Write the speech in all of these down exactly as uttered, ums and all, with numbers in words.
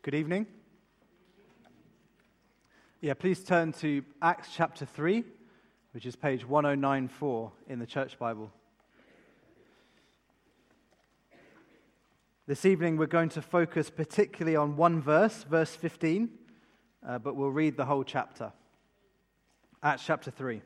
Good evening. Yeah, please turn to Acts chapter three, which is page one oh nine four in the Church Bible. This evening we're going to focus particularly on one verse, verse fifteen, uh, but we'll read the whole chapter. Acts chapter three.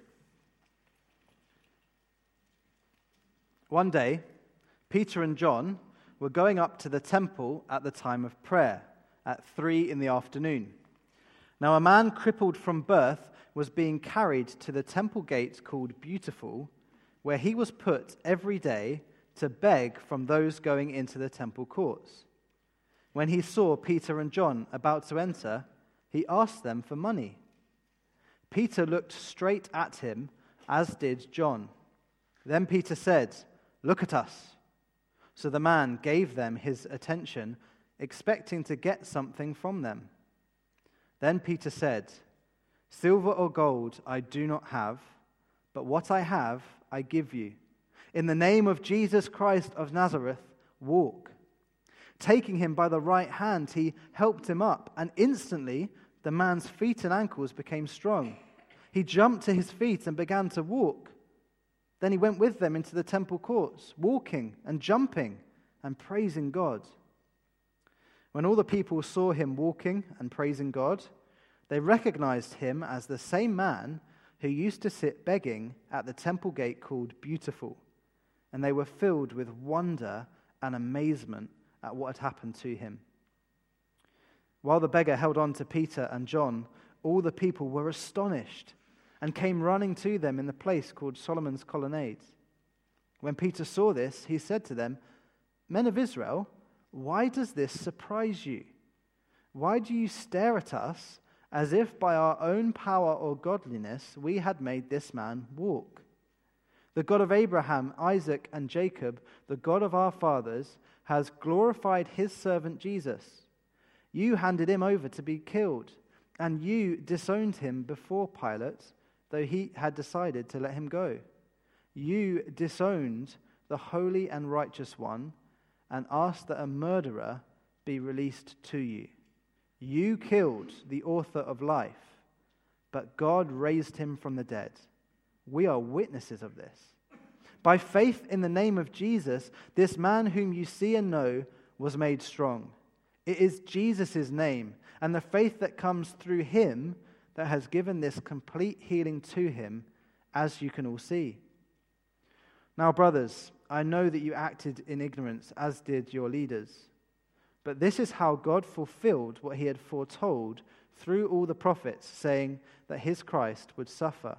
One day, Peter and John were going up to the temple at the time of prayer, at three in the afternoon. Now a man crippled from birth was being carried to the temple gate called Beautiful, where he was put every day to beg from those going into the temple courts. When he saw Peter and John about to enter, he asked them for money. Peter looked straight at him, as did John. Then Peter said, "Look at us." So the man gave them his attention, expecting to get something from them. Then Peter said, "Silver or gold I do not have, but what I have I give you. In the name of Jesus Christ of Nazareth, walk." Taking him by the right hand, he helped him up, and instantly the man's feet and ankles became strong. He jumped to his feet and began to walk. Then he went with them into the temple courts, walking and jumping and praising God. When all the people saw him walking and praising God, they recognized him as the same man who used to sit begging at the temple gate called Beautiful, and they were filled with wonder and amazement at what had happened to him. While the beggar held on to Peter and John, all the people were astonished and came running to them in the place called Solomon's Colonnade. When Peter saw this, he said to them, "Men of Israel, why does this surprise you? Why do you stare at us as if by our own power or godliness we had made this man walk? The God of Abraham, Isaac, and Jacob, the God of our fathers, has glorified his servant Jesus. You handed him over to be killed, and you disowned him before Pilate, though he had decided to let him go. You disowned the holy and righteous one and asked that a murderer be released to you. You killed the author of life, but God raised him from the dead. We are witnesses of this. By faith in the name of Jesus, this man whom you see and know was made strong. It is Jesus' name and the faith that comes through him that has given this complete healing to him, as you can all see. Now, brothers, I know that you acted in ignorance, as did your leaders. But this is how God fulfilled what he had foretold through all the prophets, saying that his Christ would suffer.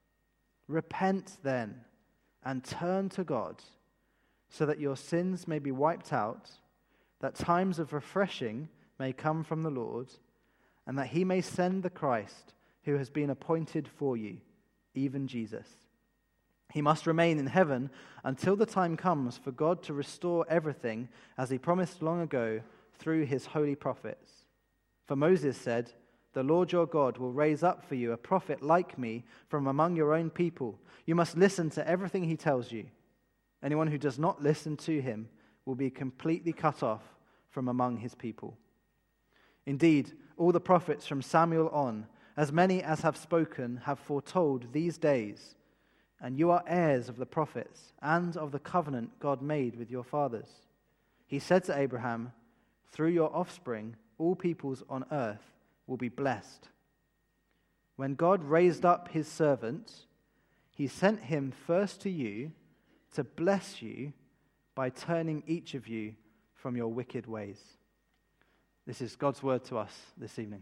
Repent then, and turn to God, so that your sins may be wiped out, that times of refreshing may come from the Lord, and that he may send the Christ who has been appointed for you, even Jesus. He must remain in heaven until the time comes for God to restore everything as he promised long ago through his holy prophets. For Moses said, "The Lord your God will raise up for you a prophet like me from among your own people. You must listen to everything he tells you. Anyone who does not listen to him will be completely cut off from among his people." Indeed, all the prophets from Samuel on, as many as have spoken, have foretold these days. And you are heirs of the prophets and of the covenant God made with your fathers. He said to Abraham, "Through your offspring, all peoples on earth will be blessed." When God raised up his servant, he sent him first to you to bless you by turning each of you from your wicked ways. This is God's word to us this evening.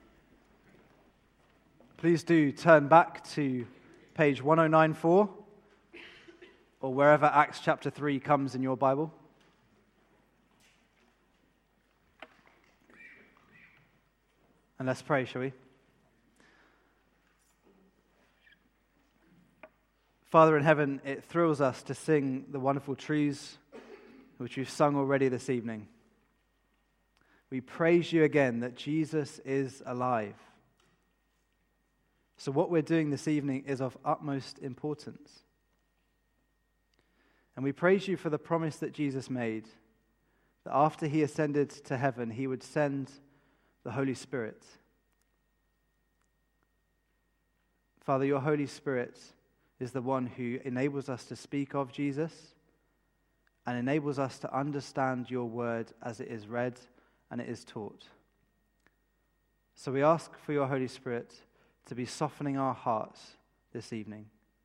Please do turn back to page one oh nine four, or wherever Acts chapter three comes in your Bible. And let's pray, shall we? Father in heaven, it thrills us to sing the wonderful truths which we've sung already this evening. We praise you again that Jesus is alive. So what we're doing this evening is of utmost importance. And we praise you for the promise that Jesus made, that after he ascended to heaven, he would send the Holy Spirit. Father, your Holy Spirit is the one who enables us to speak of Jesus and enables us to understand your word as it is read and it is taught. So we ask for your Holy Spirit to be softening our hearts this evening.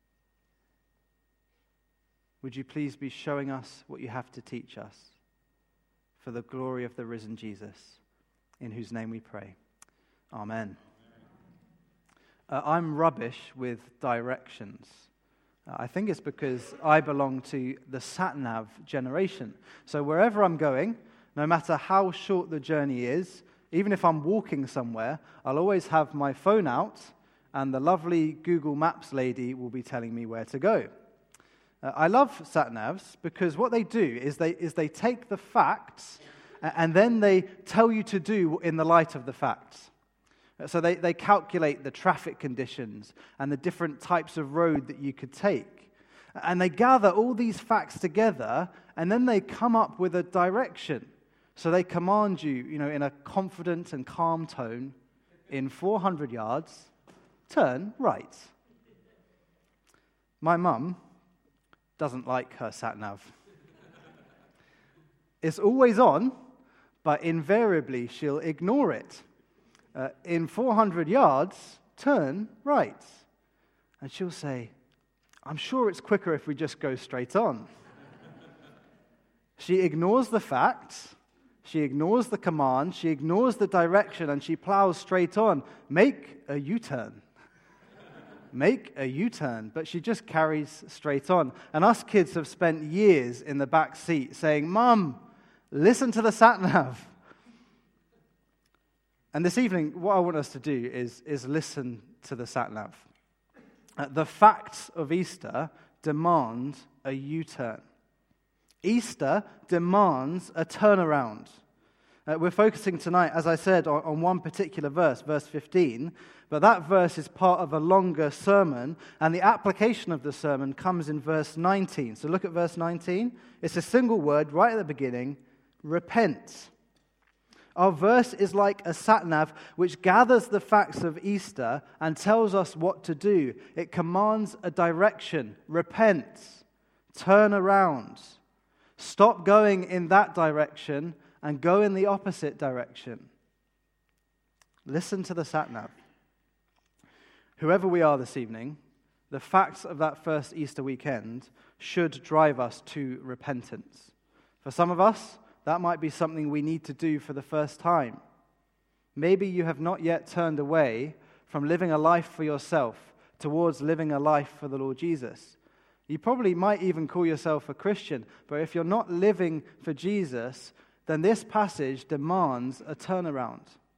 Would you please be showing us what you have to teach us for the glory of the risen Jesus, in whose name we pray. Amen. Uh, I'm rubbish with directions. Uh, I think it's because I belong to the sat-nav generation. So wherever I'm going, no matter how short the journey is, even if I'm walking somewhere, I'll always have my phone out, and the lovely Google Maps lady will be telling me where to go. Uh, I love sat-navs because what they do is they is they take the facts and then they tell you to do in the light of the facts. So they, they calculate the traffic conditions and the different types of road that you could take. And they gather all these facts together, and then they come up with a direction. So they command you, you know, in a confident and calm tone, in four hundred yards, turn right. My mum doesn't like her sat-nav. It's always on, but invariably she'll ignore it. Uh, in four hundred yards, turn right. And she'll say, I'm sure it's quicker if we just go straight on. She ignores the facts, she ignores the command, she ignores the direction, and she plows straight on. Make a U-turn. Make a U-turn. But she just carries straight on. And us kids have spent years in the back seat saying, Mum, listen to the sat-nav. And this evening, what I want us to do is, is listen to the sat-nav. Uh, the facts of Easter demand a U-turn. Easter demands a turnaround. Uh, we're focusing tonight, as I said, on, on one particular verse, verse fifteen, but that verse is part of a longer sermon, and the application of the sermon comes in verse nineteen. So look at verse nineteen. It's a single word right at the beginning, repent. Our verse is like a sat-nav which gathers the facts of Easter and tells us what to do. It commands a direction. Repent. Turn around. Stop going in that direction and go in the opposite direction. Listen to the sat-nav. Whoever we are this evening, the facts of that first Easter weekend should drive us to repentance. For some of us, that might be something we need to do for the first time. Maybe you have not yet turned away from living a life for yourself towards living a life for the Lord Jesus. You probably might even call yourself a Christian, but if you're not living for Jesus, then this passage demands a turnaround,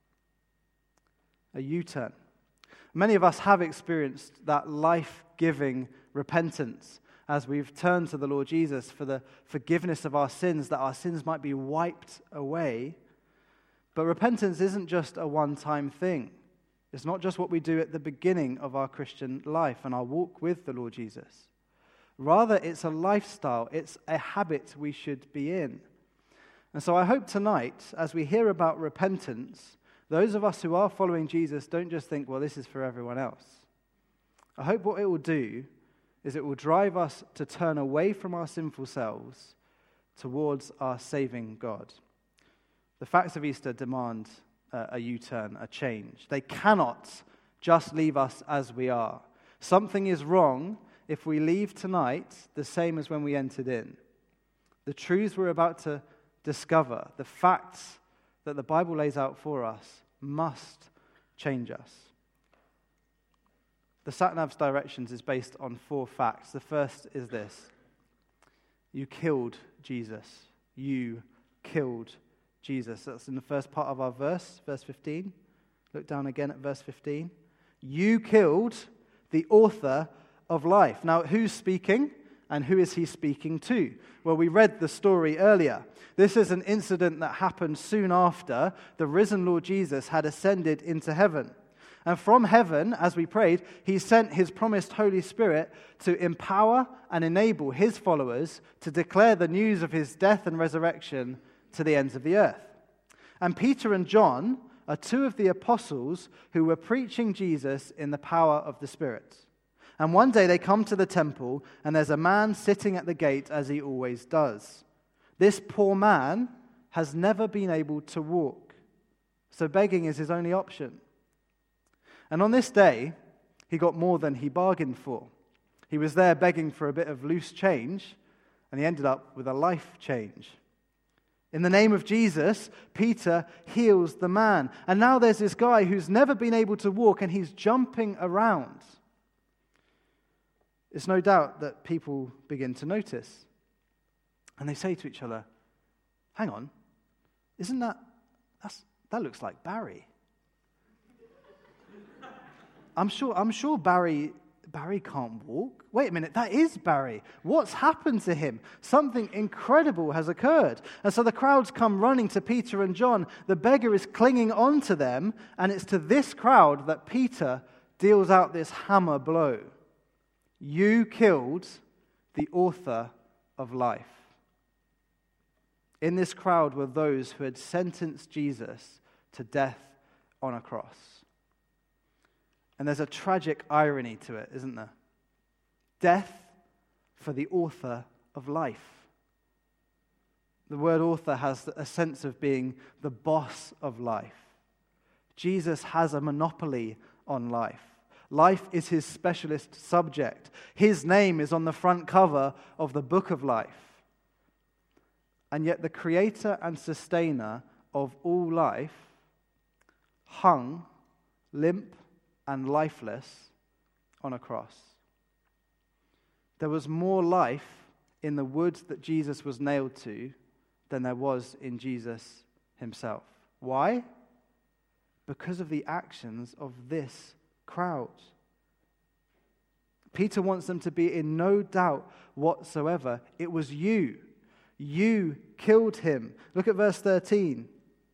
a U-turn. Many of us have experienced that life-giving repentance as we've turned to the Lord Jesus for the forgiveness of our sins, that our sins might be wiped away. But repentance isn't just a one-time thing. It's not just what we do at the beginning of our Christian life and our walk with the Lord Jesus. Rather, it's a lifestyle. It's a habit we should be in. And so I hope tonight, as we hear about repentance, those of us who are following Jesus don't just think, well, this is for everyone else. I hope what it will do is it will drive us to turn away from our sinful selves towards our saving God. The facts of Easter demand uh, a U-turn, a change. They cannot just leave us as we are. Something is wrong if we leave tonight the same as when we entered in. The truths we're about to discover, the facts that the Bible lays out for us, must change us. The sat-nav's directions is based on four facts. The first is this: you killed Jesus. You killed Jesus. That's in the first part of our verse, verse fifteen. Look down again at verse fifteen. You killed the author of life. Now, who's speaking and who is he speaking to? Well, we read the story earlier. This is an incident that happened soon after the risen Lord Jesus had ascended into heaven. And from heaven, as we prayed, he sent his promised Holy Spirit to empower and enable his followers to declare the news of his death and resurrection to the ends of the earth. And Peter and John are two of the apostles who were preaching Jesus in the power of the Spirit. And one day they come to the temple, and there's a man sitting at the gate as he always does. This poor man has never been able to walk, so begging is his only option. And on this day, he got more than he bargained for. He was there begging for a bit of loose change, and he ended up with a life change. In the name of Jesus, Peter heals the man. And now there's this guy who's never been able to walk, and he's jumping around. It's no doubt that people begin to notice. And they say to each other, hang on, isn't that, that's, that looks like Barry. I'm sure, I'm sure Barry, Barry can't walk. Wait a minute, that is Barry. What's happened to him? Something incredible has occurred. And so the crowds come running to Peter and John. The beggar is clinging on to them, and it's to this crowd that Peter deals out this hammer blow. You killed the author of life. In this crowd were those who had sentenced Jesus to death on a cross. And there's a tragic irony to it, isn't there? Death for the author of life. The word author has a sense of being the boss of life. Jesus has a monopoly on life. Life is his specialist subject. His name is on the front cover of the book of life. And yet the creator and sustainer of all life hung limp and lifeless on a cross. There was more life in the wood that Jesus was nailed to than there was in Jesus himself. Why? Because of the actions of this crowd. Peter wants them to be in no doubt whatsoever. It was you. You killed him. Look at verse thirteen.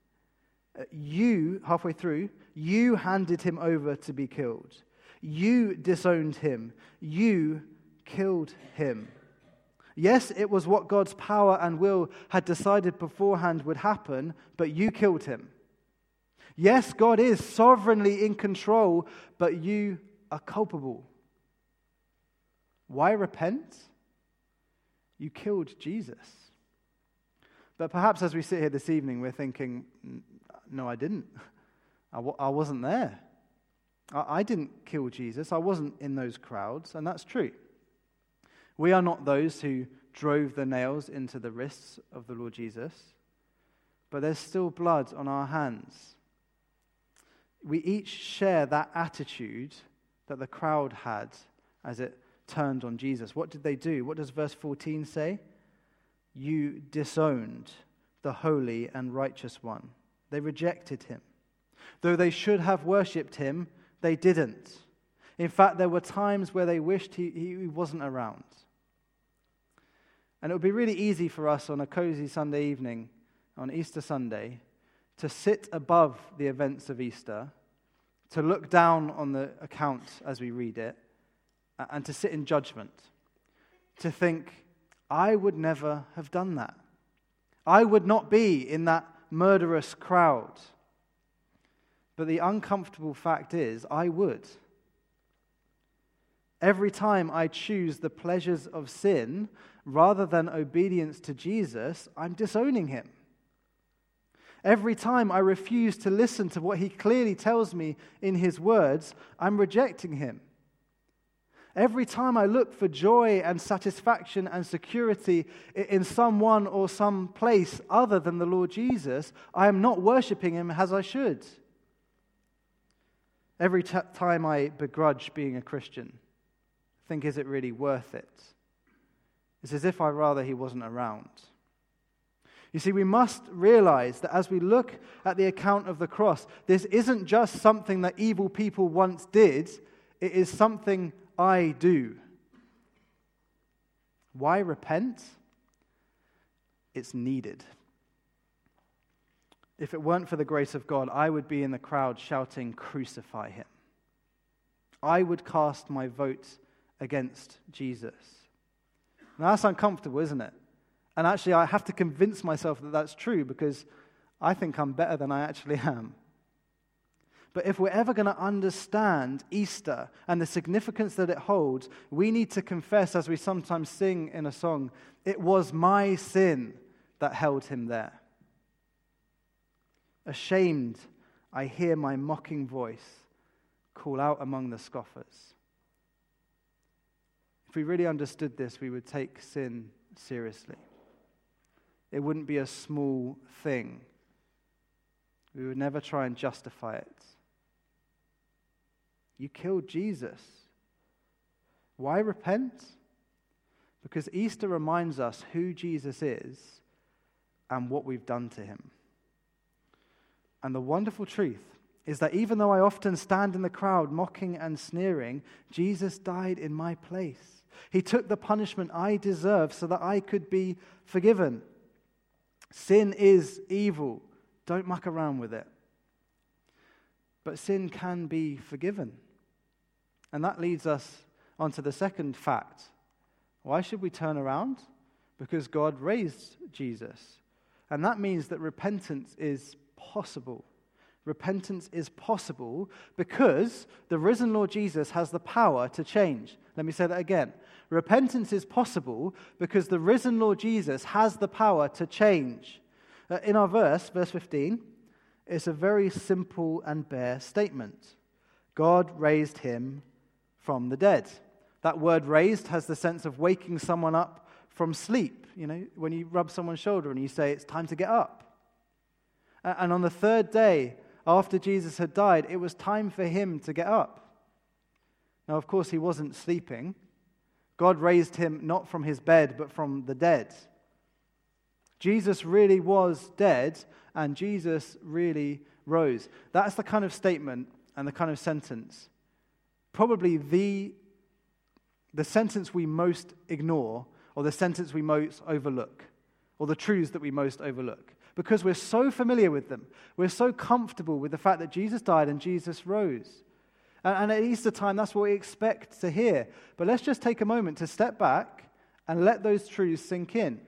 You, halfway through, you handed him over to be killed. You disowned him. You killed him. Yes, it was what God's power and will had decided beforehand would happen, but you killed him. Yes, God is sovereignly in control, but you are culpable. Why repent? You killed Jesus. But perhaps as we sit here this evening, we're thinking, no, I didn't. I, w- I wasn't there. I-, I didn't kill Jesus. I wasn't in those crowds, and that's true. We are not those who drove the nails into the wrists of the Lord Jesus, but there's still blood on our hands. We each share that attitude that the crowd had as it turned on Jesus. What did they do? What does verse fourteen say? You disowned the holy and righteous one. They rejected him. Though they should have worshipped him, they didn't. In fact, there were times where they wished he, he wasn't around. And it would be really easy for us on a cozy Sunday evening, on Easter Sunday, to sit above the events of Easter, to look down on the account as we read it, and to sit in judgment, to think, I would never have done that. I would not be in that murderous crowd. But the uncomfortable fact is, I would. Every time I choose the pleasures of sin rather than obedience to Jesus, I'm disowning him. Every time I refuse to listen to what he clearly tells me in his words, I'm rejecting him. Every time I look for joy and satisfaction and security in someone or some place other than the Lord Jesus, I am not worshiping him as I should. Every t- time I begrudge being a Christian, think, is it really worth it? It's as if I'd rather he wasn't around. You see, we must realize that as we look at the account of the cross, this isn't just something that evil people once did, it is something I do. Why repent? It's needed. If it weren't for the grace of God, I would be in the crowd shouting, "Crucify him." I would cast my vote against Jesus. Now that's uncomfortable, isn't it? And actually, I have to convince myself that that's true because I think I'm better than I actually am. But if we're ever going to understand Easter and the significance that it holds, we need to confess, as we sometimes sing in a song, it was my sin that held him there. Ashamed, I hear my mocking voice call out among the scoffers. If we really understood this, we would take sin seriously. It wouldn't be a small thing. We would never try and justify it. You killed Jesus. Why repent? Because Easter reminds us who Jesus is and what we've done to him. And the wonderful truth is that even though I often stand in the crowd mocking and sneering, Jesus died in my place. He took the punishment I deserve so that I could be forgiven. Sin is evil. Don't muck around with it. But sin can be forgiven. And that leads us on to the second fact. Why should we turn around? Because God raised Jesus. And that means that repentance is possible. Repentance is possible because the risen Lord Jesus has the power to change. Let me say that again. Repentance is possible because the risen Lord Jesus has the power to change. Uh, in our verse, verse fifteen, it's a very simple and bare statement. God raised him from the dead. That word raised has the sense of waking someone up from sleep. You know, when you rub someone's shoulder and you say, it's time to get up. And on the third day after Jesus had died, it was time for him to get up. Now, of course, he wasn't sleeping. God raised him not from his bed, but from the dead. Jesus really was dead, and Jesus really rose. That's the kind of statement and the kind of sentence, probably the, the sentence we most ignore, or the sentence we most overlook, or the truths that we most overlook. Because we're so familiar with them. We're so comfortable with the fact that Jesus died and Jesus rose. And, and at Easter time, that's what we expect to hear. But let's just take a moment to step back and let those truths sink in.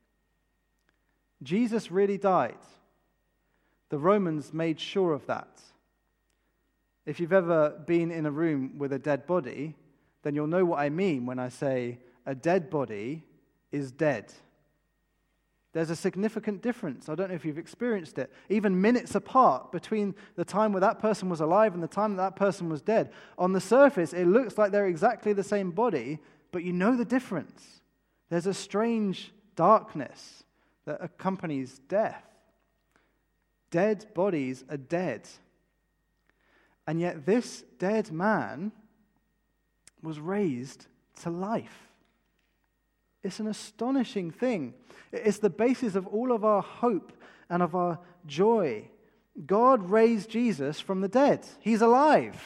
Jesus really died. The Romans made sure of that. If you've ever been in a room with a dead body, then you'll know what I mean when I say a dead body is dead. There's a significant difference. I don't know if you've experienced it. Even minutes apart between the time where that person was alive and the time that that person was dead. On the surface, it looks like they're exactly the same body, but you know the difference. There's a strange darkness that accompanies death. Dead bodies are dead. And yet this dead man was raised to life. It's an astonishing thing. It's the basis of all of our hope and of our joy. God raised Jesus from the dead. He's alive.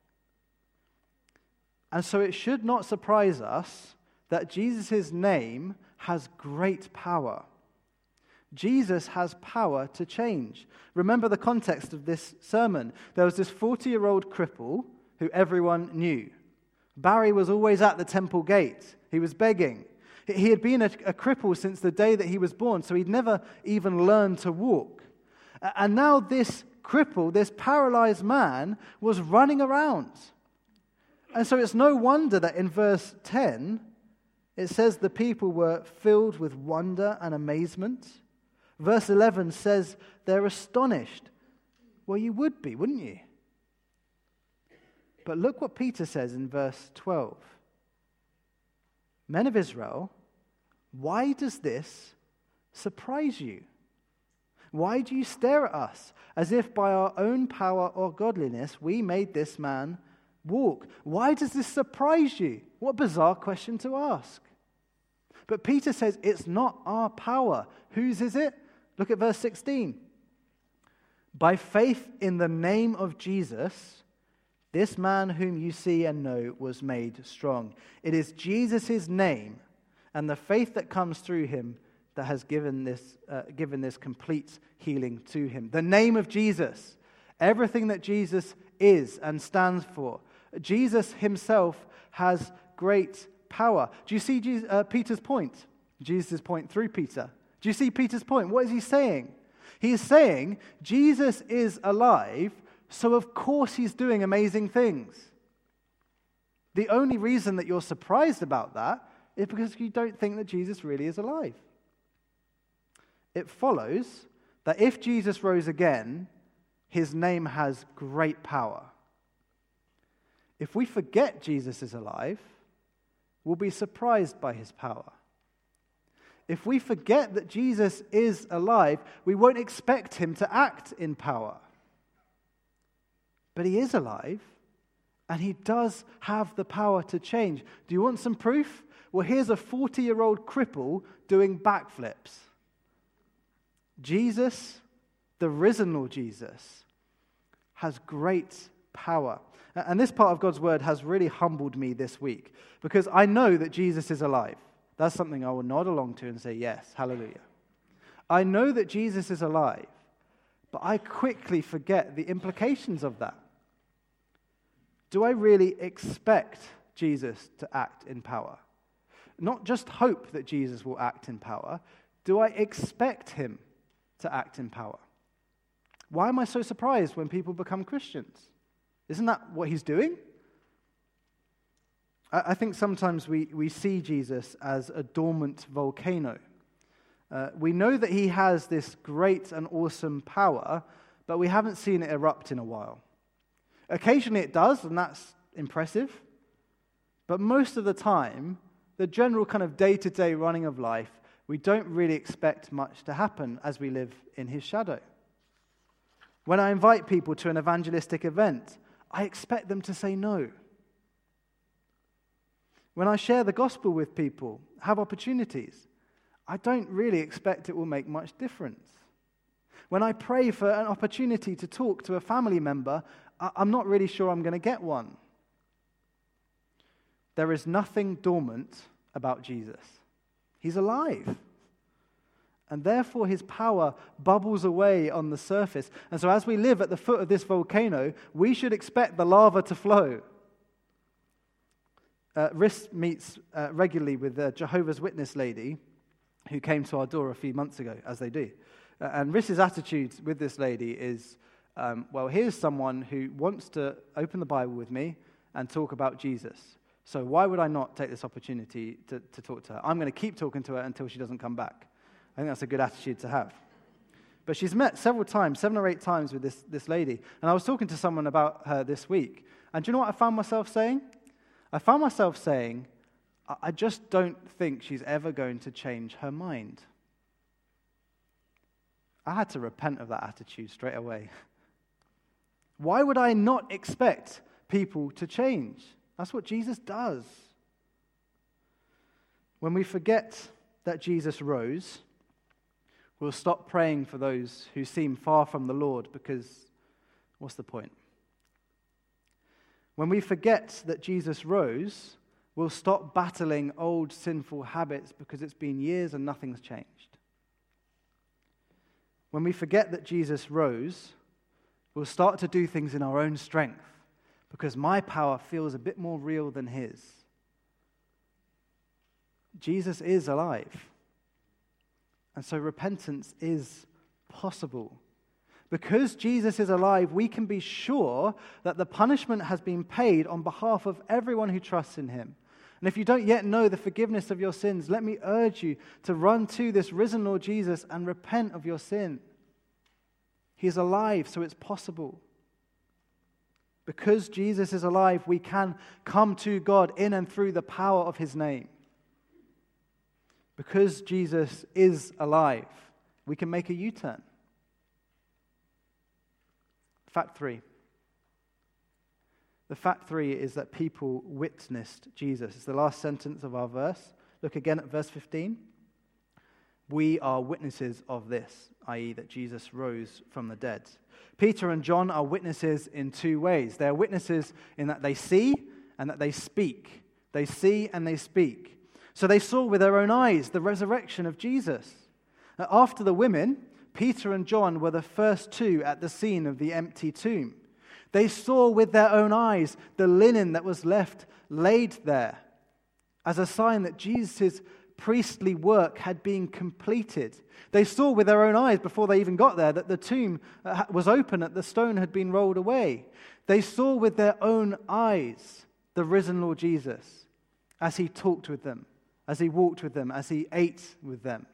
And so it should not surprise us that Jesus' name has great power. Jesus has power to change. Remember the context of this sermon. There was this forty-year-old cripple who everyone knew. Barry was always at the temple gate. He was begging. He had been a, a cripple since the day that he was born, so he'd never even learned to walk. And now this cripple, this paralyzed man, was running around. And so it's no wonder that in verse ten, it says the people were filled with wonder and amazement. Verse eleven says they're astonished. Well, you would be, wouldn't you? But look what Peter says in verse twelve. Men of Israel, why does this surprise you? Why do you stare at us as if by our own power or godliness we made this man walk? Why does this surprise you? What a bizarre question to ask. But Peter says it's not our power. Whose is it? Look at verse sixteen. By faith in the name of Jesus, this man whom you see and know was made strong. It is Jesus' name and the faith that comes through him that has given this, uh, given this complete healing to him. The name of Jesus. Everything that Jesus is and stands for. Jesus himself has great power. Do you see Jesus, uh, Peter's point? Jesus' point through Peter. Do you see Peter's point? What is he saying? He is saying Jesus is alive, So of course he's doing amazing things. The only reason that you're surprised about that is because you don't think that Jesus really is alive. It follows that if Jesus rose again, his name has great power. If we forget Jesus is alive, we'll be surprised by his power. If we forget that Jesus is alive, we won't expect him to act in power. But he is alive, and he does have the power to change. Do you want some proof? Well, here's a forty-year-old cripple doing backflips. Jesus, the risen Lord Jesus, has great power. And this part of God's word has really humbled me this week, because I know that Jesus is alive. That's something I will nod along to and say, yes, hallelujah. I know that Jesus is alive, but I quickly forget the implications of that. Do I really expect Jesus to act in power? Not just hope that Jesus will act in power. Do I expect him to act in power? Why am I so surprised when people become Christians? Isn't that what he's doing? I, I think sometimes we, we see Jesus as a dormant volcano. Uh, we know that he has this great and awesome power, but we haven't seen it erupt in a while. Occasionally it does, and that's impressive. But most of the time, the general kind of day-to-day running of life, we don't really expect much to happen as we live in his shadow. When I invite people to an evangelistic event, I expect them to say no. When I share the gospel with people, have opportunities, I don't really expect it will make much difference. When I pray for an opportunity to talk to a family member, I'm not really sure I'm going to get one. There is nothing dormant about Jesus. He's alive. And therefore his power bubbles away on the surface. And so as we live at the foot of this volcano, we should expect the lava to flow. Uh, Riss meets uh, regularly with a Jehovah's Witness lady who came to our door a few months ago, as they do. Uh, and Riss's attitude with this lady is, um, well, here's someone who wants to open the Bible with me and talk about Jesus. So why would I not take this opportunity to, to talk to her? I'm going to keep talking to her until she doesn't come back. I think that's a good attitude to have. But she's met several times, seven or eight times with this, this lady. And I was talking to someone about her this week. And do you know what I found myself saying? I found myself saying, I just don't think she's ever going to change her mind. I had to repent of that attitude straight away. Why would I not expect people to change? That's what Jesus does. When we forget that Jesus rose, we'll stop praying for those who seem far from the Lord, because what's the point? When we forget that Jesus rose, we'll stop battling old sinful habits because it's been years and nothing's changed. When we forget that Jesus rose, we'll start to do things in our own strength because my power feels a bit more real than his. Jesus is alive. And so repentance is possible. Because Jesus is alive, we can be sure that the punishment has been paid on behalf of everyone who trusts in him. And if you don't yet know the forgiveness of your sins, let me urge you to run to this risen Lord Jesus and repent of your sin. He is alive, so it's possible. Because Jesus is alive, we can come to God in and through the power of his name. Because Jesus is alive, we can make a U-turn. Fact three. The fact three is that people witnessed Jesus. It's the last sentence of our verse. Look again at verse fifteen. We are witnesses of this, that is that Jesus rose from the dead. Peter and John are witnesses in two ways. They are witnesses in that they see and that they speak. They see and they speak. So they saw with their own eyes the resurrection of Jesus. After the women, Peter and John were the first two at the scene of the empty tomb. They saw with their own eyes the linen that was left laid there as a sign that Jesus' priestly work had been completed. They saw with their own eyes before they even got there that the tomb was open, that the stone had been rolled away. They saw with their own eyes the risen Lord Jesus as he talked with them, as he walked with them, as he ate with them.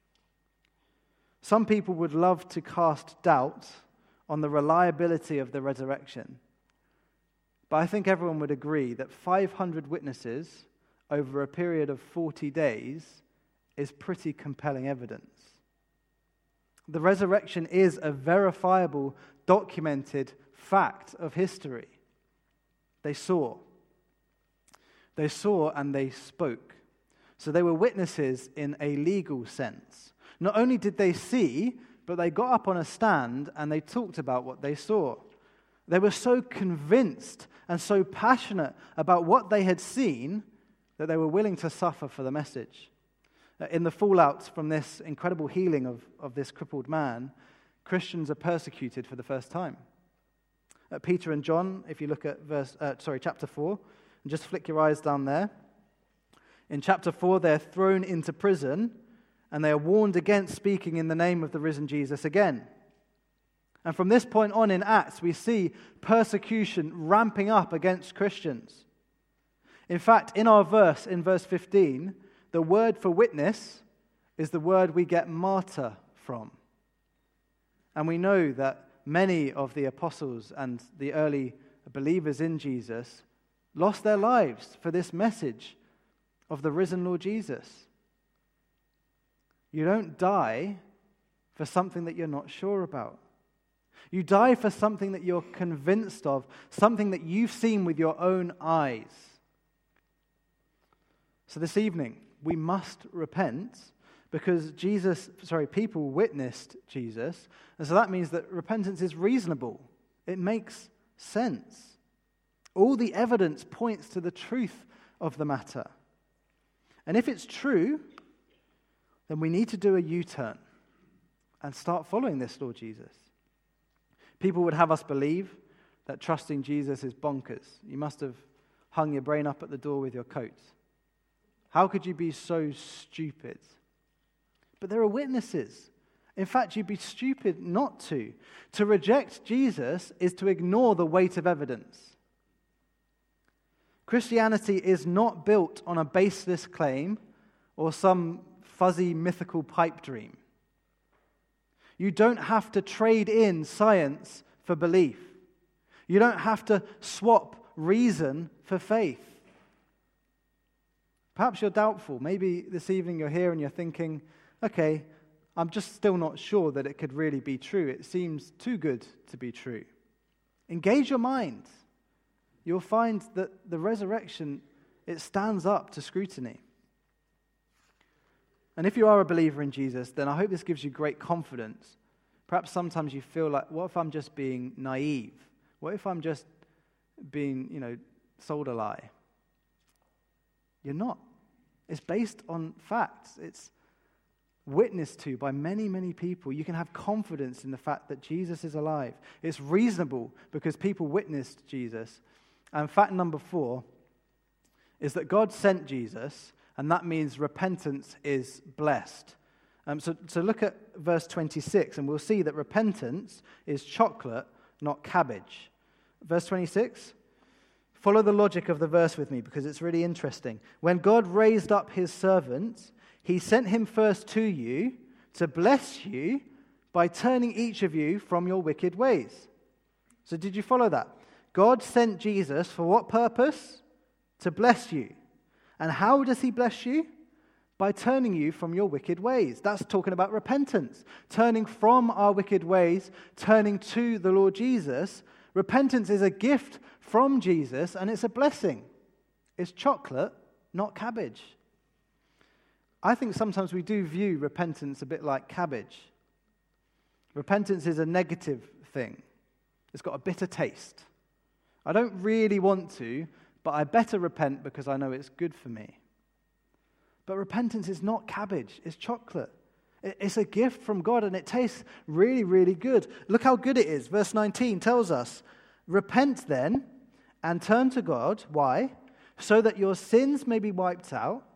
Some people would love to cast doubt on the reliability of the resurrection. But I think everyone would agree that five hundred witnesses over a period of forty days is pretty compelling evidence. The resurrection is a verifiable, documented fact of history. They saw. They saw and they spoke. So they were witnesses in a legal sense. Not only did they see, but they got up on a stand and they talked about what they saw. They were so convinced and so passionate about what they had seen that they were willing to suffer for the message. In the fallout from this incredible healing of, of this crippled man, Christians are persecuted for the first time. Uh, Peter and John, if you look at verse, uh, sorry, chapter four, and just flick your eyes down there. In chapter four, they're thrown into prison, and they are warned against speaking in the name of the risen Jesus again. And from this point on in Acts, we see persecution ramping up against Christians. In fact, in our verse, in verse fifteen, the word for witness is the word we get martyr from. And we know that many of the apostles and the early believers in Jesus lost their lives for this message of the risen Lord Jesus. You don't die for something that you're not sure about. You die for something that you're convinced of, something that you've seen with your own eyes. So this evening, we must repent because Jesus, sorry, people witnessed Jesus, and so that means that repentance is reasonable. It makes sense. All the evidence points to the truth of the matter. And if it's true, then we need to do a U-turn and start following this Lord Jesus. People would have us believe that trusting Jesus is bonkers. You must have hung your brain up at the door with your coat. How could you be so stupid? But there are witnesses. In fact, you'd be stupid not to. To reject Jesus is to ignore the weight of evidence. Christianity is not built on a baseless claim or some fuzzy mythical pipe dream. You don't have to trade in science for belief. You don't have to swap reason for faith. Perhaps you're doubtful. Maybe this evening you're here and you're thinking, okay, I'm just still not sure that it could really be true. It seems too good to be true. Engage your mind. You'll find that the resurrection, it stands up to scrutiny. And if you are a believer in Jesus, then I hope this gives you great confidence. Perhaps sometimes you feel like, what if I'm just being naive? What if I'm just being, you know, sold a lie? You're not. It's based on facts. It's witnessed to by many, many people. You can have confidence in the fact that Jesus is alive. It's reasonable because people witnessed Jesus. And fact number four is that God sent Jesus, and that means repentance is blessed. Um, so, so look at verse twenty-six, and we'll see that repentance is chocolate, not cabbage. Verse twenty-six. Follow the logic of the verse with me because it's really interesting. When God raised up his servant, he sent him first to you to bless you by turning each of you from your wicked ways. So did you follow that? God sent Jesus for what purpose? To bless you. And how does he bless you? By turning you from your wicked ways. That's talking about repentance. Turning from our wicked ways, turning to the Lord Jesus. Repentance is a gift from Jesus, and it's a blessing. It's chocolate, not cabbage. I think sometimes we do view repentance a bit like cabbage. Repentance is a negative thing. It's got a bitter taste. I don't really want to, but I better repent because I know it's good for me. But repentance is not cabbage, it's chocolate. It's a gift from God, and it tastes really, really good. Look how good it is. Verse nineteen tells us, repent then and turn to God. Why? So that your sins may be wiped out,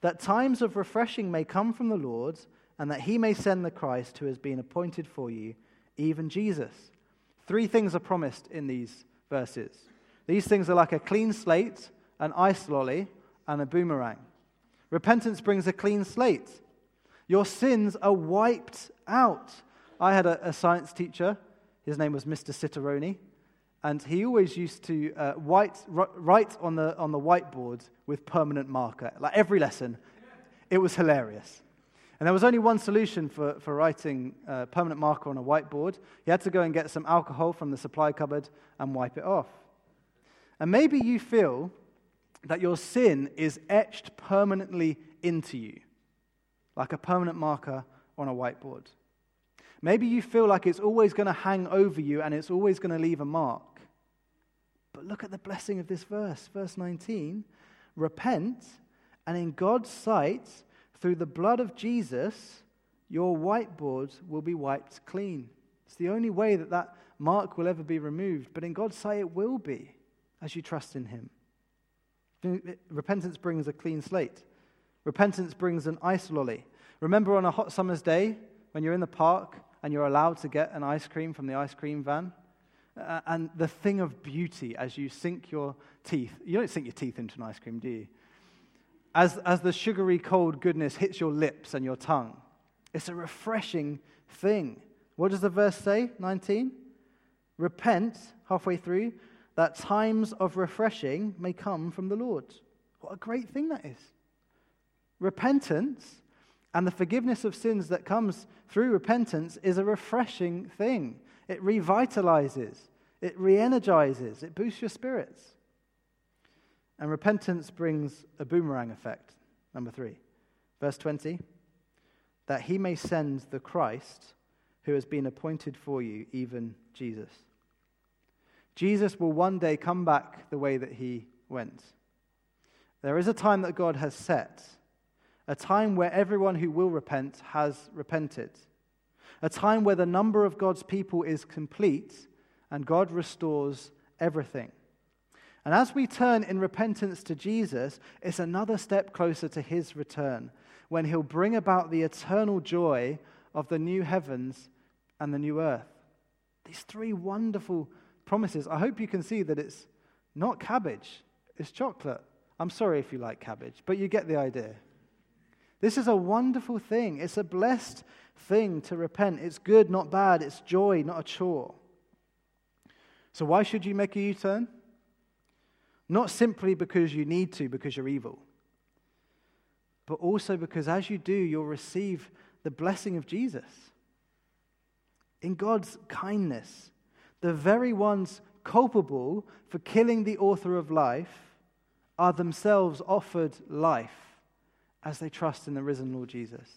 that times of refreshing may come from the Lord, and that he may send the Christ who has been appointed for you, even Jesus. Three things are promised in these verses. These things are like a clean slate, an ice lolly, and a boomerang. Repentance brings a clean slate. Your sins are wiped out. I had a, a science teacher. His name was Mister Citaroni. And he always used to uh, write, write on the on the whiteboard with permanent marker. Like every lesson. It was hilarious. And there was only one solution for, for writing uh, permanent marker on a whiteboard. You had to go and get some alcohol from the supply cupboard and wipe it off. And maybe you feel that your sin is etched permanently into you, like a permanent marker on a whiteboard. Maybe you feel like it's always going to hang over you and it's always going to leave a mark. But look at the blessing of this verse, verse nineteen. Repent, and in God's sight, through the blood of Jesus, your whiteboard will be wiped clean. It's the only way that that mark will ever be removed, but in God's sight it will be as you trust in him. Repentance brings a clean slate. Repentance brings an ice lolly. Remember on a hot summer's day when you're in the park and you're allowed to get an ice cream from the ice cream van? Uh, and the thing of beauty as you sink your teeth. You don't sink your teeth into an ice cream, do you? As, as the sugary cold goodness hits your lips and your tongue. It's a refreshing thing. What does the verse say, nineteen? Repent, halfway through, that times of refreshing may come from the Lord. What a great thing that is. Repentance and the forgiveness of sins that comes through repentance is a refreshing thing. It revitalizes, it re-energizes, it boosts your spirits. And repentance brings a boomerang effect, number three. Verse twenty, that he may send the Christ who has been appointed for you, even Jesus. Jesus will one day come back the way that he went. There is a time that God has set, a time where everyone who will repent has repented. A time where the number of God's people is complete and God restores everything. And as we turn in repentance to Jesus, it's another step closer to his return, when he'll bring about the eternal joy of the new heavens and the new earth. These three wonderful promises. I hope you can see that it's not cabbage, it's chocolate. I'm sorry if you like cabbage, but you get the idea. This is a wonderful thing. It's a blessed thing to repent. It's good, not bad. It's joy, not a chore. So why should you make a U-turn? Not simply because you need to, because you're evil, but also because as you do, you'll receive the blessing of Jesus. In God's kindness, the very ones culpable for killing the author of life are themselves offered life as they trust in the risen Lord Jesus.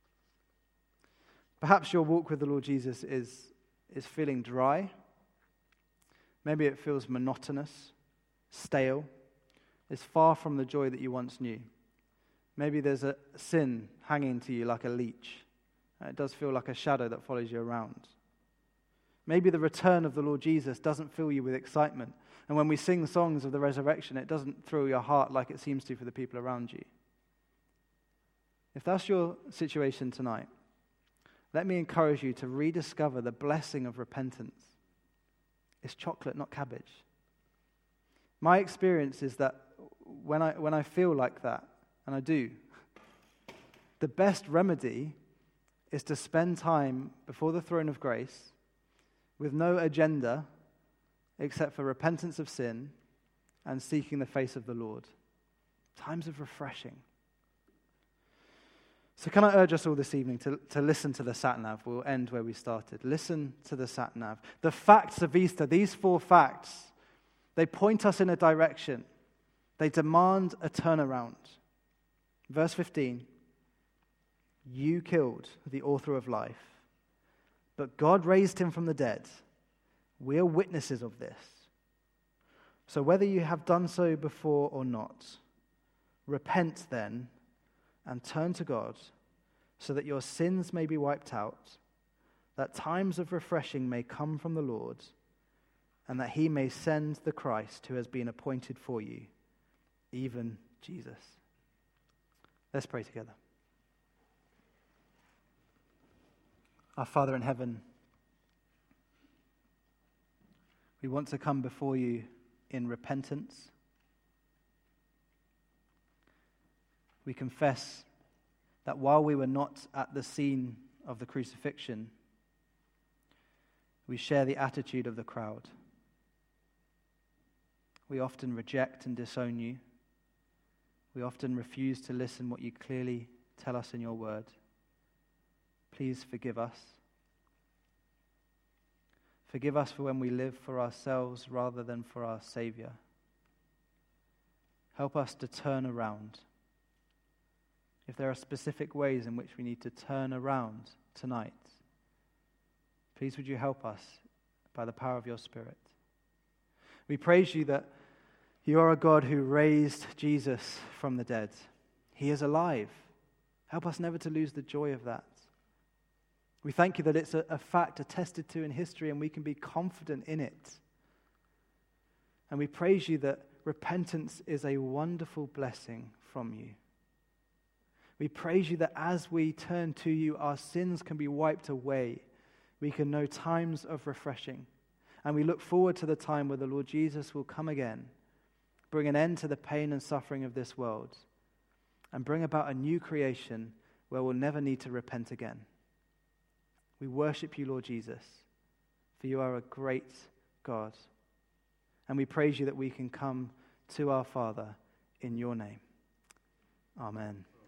Perhaps your walk with the Lord Jesus is, is feeling dry. Maybe it feels monotonous, stale. It's far from the joy that you once knew. Maybe there's a sin hanging to you like a leech. It does feel like a shadow that follows you around. Maybe the return of the Lord Jesus doesn't fill you with excitement. And when we sing songs of the resurrection, it doesn't thrill your heart like it seems to for the people around you. If that's your situation tonight, let me encourage you to rediscover the blessing of repentance. It's chocolate, not cabbage. My experience is that when I when I feel like that, and I do, the best remedy is to spend time before the throne of grace with no agenda except for repentance of sin and seeking the face of the Lord. Times of refreshing. So can I urge us all this evening to, to listen to the sat-nav? We'll end where we started. Listen to the sat-nav. The facts of Easter, these four facts, they point us in a direction. They demand a turnaround. Verse fifteen, you killed the author of life, but God raised him from the dead. We are witnesses of this. So whether you have done so before or not, repent then and turn to God so that your sins may be wiped out, that times of refreshing may come from the Lord, and that he may send the Christ who has been appointed for you, even Jesus. Let's pray together. Our Father in heaven, we want to come before you in repentance. We confess that while we were not at the scene of the crucifixion, we share the attitude of the crowd. We often reject and disown you. We often refuse to listen what you clearly tell us in your word. Please forgive us. Forgive us for when we live for ourselves rather than for our Savior. Help us to turn around. If there are specific ways in which we need to turn around tonight, please would you help us by the power of your Spirit. We praise you that you are a God who raised Jesus from the dead. He is alive. Help us never to lose the joy of that. We thank you that it's a, a fact attested to in history and we can be confident in it. And we praise you that repentance is a wonderful blessing from you. We praise you that as we turn to you, our sins can be wiped away. We can know times of refreshing. And we look forward to the time where the Lord Jesus will come again, bring an end to the pain and suffering of this world, and bring about a new creation where we'll never need to repent again. We worship you, Lord Jesus, for you are a great God. And we praise you that we can come to our Father in your name. Amen.